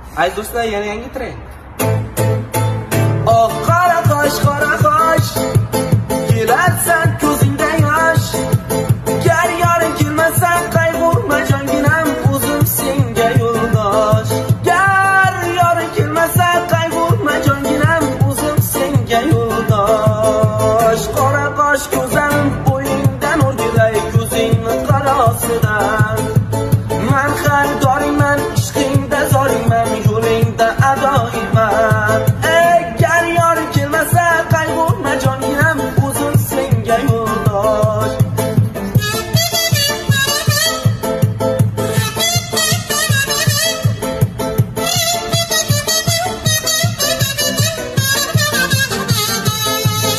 Ay do'stlar, yana yangi trend. Oh qora qosh, kelarsan ko'zingda yosh. Gar yoring kelmasa qayg'urma jonginam, o'zim senga yo'ldosh. Gar yoring kelmasa qayg'urma jonginam, o'zim senga yo'ldosh. Qora qosh ko'zim bo'yingdan o'rgilay, ko'zingni qarosida